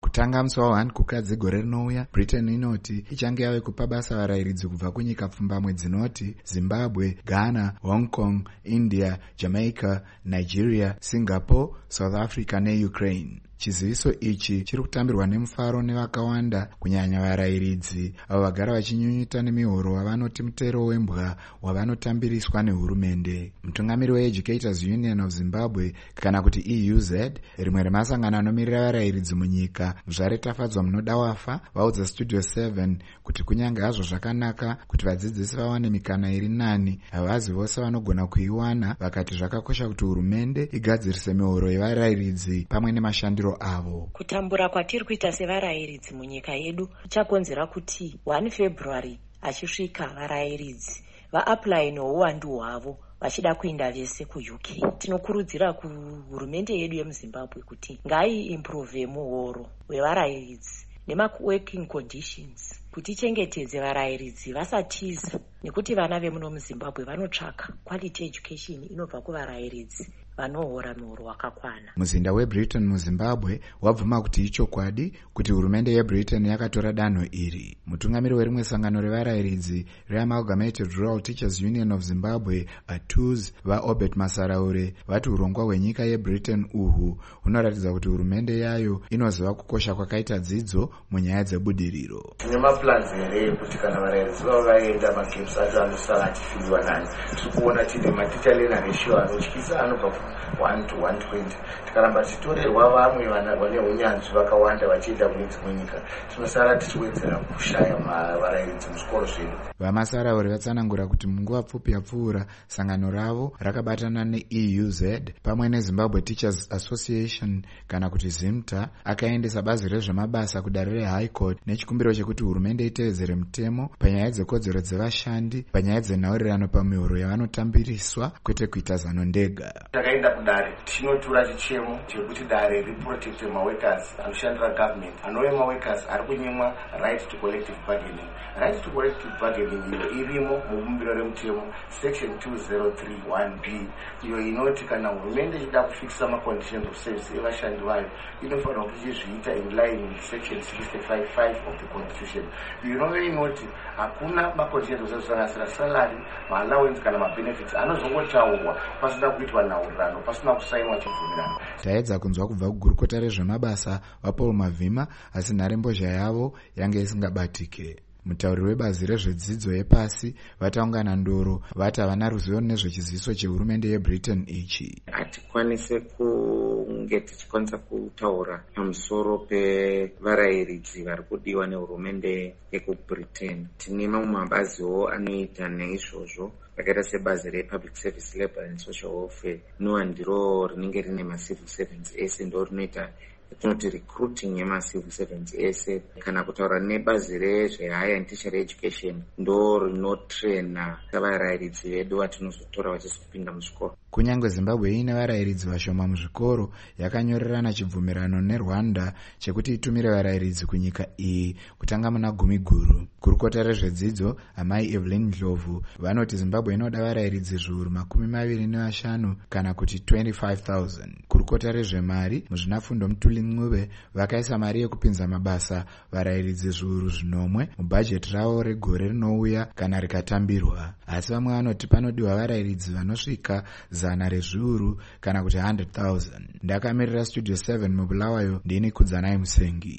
Kutanga musi wa1 kukadzi gore rinouya, Britain inoti ichange yave kupa basa varayiridzi kubva kunyika pfumbamwe dzinoti Zimbabwe, Ghana, Hong Kong, India, Jamaica, Nigeria, Singapore, South Africa neUkraine. Chiziviso ichi chiri kutambirwa nemufaro nevakawanda, kunyanya varayiridzi avo vagara vachinyunyuta nemihoro wavanoti mutero wembwa wavanotambiriswa nehurumende. Mutungamiri weEducators Union of Zimbabwe kana kuti EUZ, rimwe remasangano anomirira varayiridzi munyika, Muzvare Tafadzwa munoda wafa, vaudza Studio 7 kuti kunyange hazvo zvakanaka kuti vadzidzisi vawane mikana iri nani, havazi vose vanogona kuiwana, vakati zvakakosha kuti hurumende igadzirise mihoro yevarayiridzi pamwe nemashandiro avo. Kutambura kwatiri kuita sevarayiridzi munyika yedu kuchakonzera kuti 1 February achisvika varayiridzi vaapply neuwandu hwavo vachida kuenda vese kuUK. Tinokurudzira kuhurumende yedu yemuZimbabwe kuti ngaiimprove muhoro wevarayiridzi nemaworking conditions, kuti ichengetedze varayiridzi vasatiza, nekuti vana vemuno muZimbabwe vanotsvaka quality education inobva kuvarayiridzi vanohora muhoro wakakwana. Muzinda weBritain muZimbabwe wabvuma kuti ichokwadi kuti hurumende yeBritain yakatora danho iri. Mutungamiri werimwe sangano revarayiridzi reAmalgamated Rural Teachers Union of Zimbabwe, ATUZ, vaObert Masaraure, vati urongwa hwenyika yeBritain uhu hunoratidza kuti hurumende yayo inoziva kukosha kwakaita dzidzo munyaya dzebudiriro. Tine maplans here kuti kana varayiridzi vavo vaenda magames acho anosara achifindwa nani. Tiri kuona tine maticha learner ratio anotyisa anobva 1 to 120. Tikaramba tichitorerwa vamwe vane unyanzvi vakawanda vachienda kune dzimwe nyika, tinosara tichiwedzera kushaya varayiridzi muzvikoro zvedu. Vamasarauri vatsanangura kuti munguva pfupi yapfuura sangano ravo rakabatana neEUZ pamwe neZimbabwe Teachers Association kana kuti ZIMTA akaendesa bazi rezvemabasa kudare reHigh Court nechikumbiro chekuti hurumende itevedzere mutemo panyaya dzekodzero dzevashandi, panyaya dzenhaurirano pamihoro yavanotambiriswa, kwete kuita zano ndega. Takaenda kudare tinotura chichemo chekuti dare riprotecte maworkers anoshandira government, anove maworkers ari kunyimwa right to collective bargaining. Right to collective bargaining iyo irimo mubumbiro remutemo section 2031B, iyo inoti kana hurumende ichida kufikisa maconditions of service evashandi vayo inofanira kuti ichizviita in line with section 65(5) of the constitution. Iyo inove inoti hakuna maconditions of service anasira salary, maallowance kana mabenefits anozongotaurwa pasina kuitwa nhaurirano, pasina kusainwa chibvumirano. Taedza kunzwa kubva kugurukota rezvemabasa vaPaul Mavhima, asi nharembozha yavo yange isingabatike. Mutauri webazi rezvedzidzo yepasi vataungana ndoro vati havana ruzivo nezvechiziviso chehurumende yeBritain ichi. Hatikwanise kunge tichikwanisa kutaura pamusoro pevarayiridzi vari kudiwa nehurumende yekuBritain. Tine mamwe mabaziwo anoita neizvozvo rakaita sebazi rePublic Service Labour and Social Welfare, nowa ndiro rinenge rine macivil servants ese, ndo rinoita tinoti recruiting yemacivil servants ese. Kana kutaura nebazi rezvehigher and tertiary education, ndo rinotrena varayiridzi vedu vatinozotora vachizopinda muzvikoro. Kunyange Zimbabwe ine varayiridzi vashoma muzvikoro, yakanyorerana chibvumirano neRwanda chekuti itumire varayiridzi kunyika iyi kutanga muna 10 Kurukota rezvedzidzo amai Evelyn Ndlovu vanoti Zimbabwe inoda varayiridzi zviuru 25 kana kuti 25,000. Kurukota rezvemari muzvinafundo Mutuli Ncube vakaisa mari yekupinza mabasa varayiridzi zviuru 10 mubhajeti ravo regore rinouya kana rikatambirwa. Asi vamwe vanoti panodiwa varayiridzi vanosvika 100 rezviuru kana kuti 100,000. Ndakamirira Studio 7 muBulawayo, ndini Kudzanai Musengi.